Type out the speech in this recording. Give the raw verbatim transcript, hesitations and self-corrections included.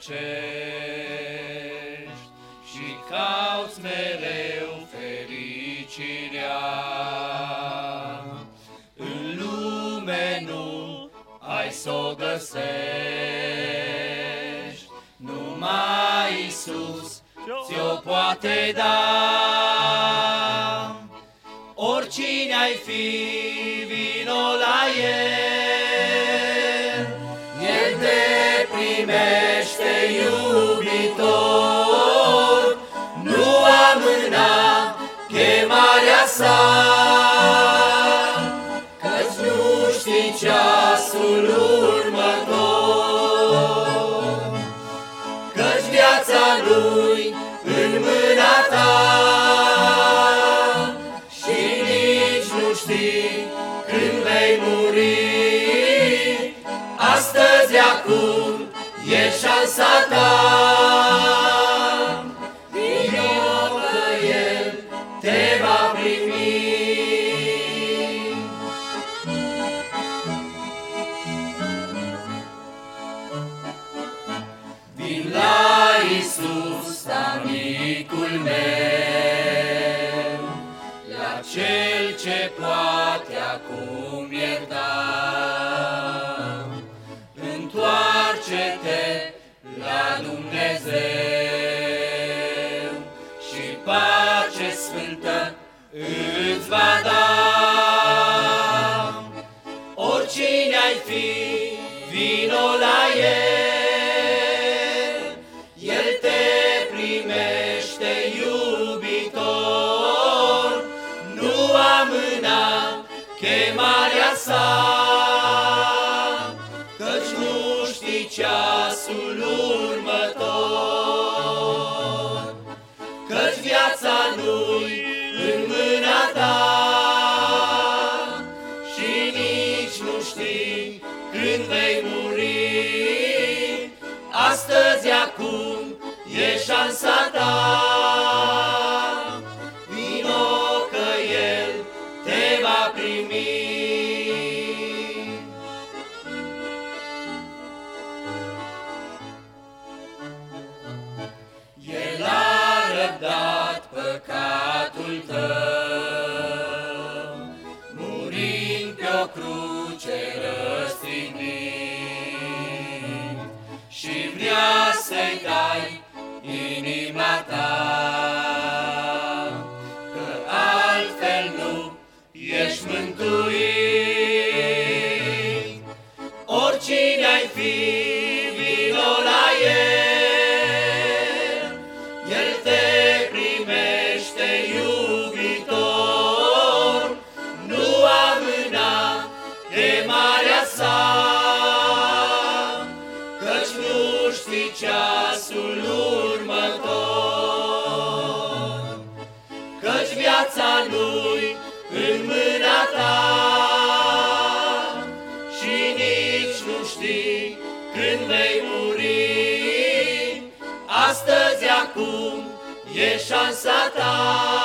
tăcești și cauți mereu fericirea. În lume nu ai s-o găsești, numai Iisus ți-o poate da. Oricine ai fi, vino la El, El te primește iubitor, nu amâna chemarea sa, căci nu știi ceasul următor, căci viața Lui în mâna ta. Când vei muri, astăzi, acum, e șansa ta. Vino că El te va primi. Vin la Iisus, amicul meu, la Cel ce poate acum ierta. Întoarce-te la Dumnezeu și pace sfântă îți va da. Oricine ai fi, vino la El, El te primește iubitor, nu amâna chemarea sa, căci nu știi ceasul următor, căci viața Lui în mâna ta și nici nu știi când vei muri. Astăzi, acum, e șansa ta. El a răbdat păcatul tău, murind pe o cruce răstignit, și vrea să-i dai inima ta, că altfel nu ești mântuit. Oricine ai fi, vino la El, El te primește iubitor, nu amâna chemarea sa, căci nu știi ceasul următor, căci viața Lui în mâna ta și nici nu știi când vei muri. Astăzi, acum, e șansa ta.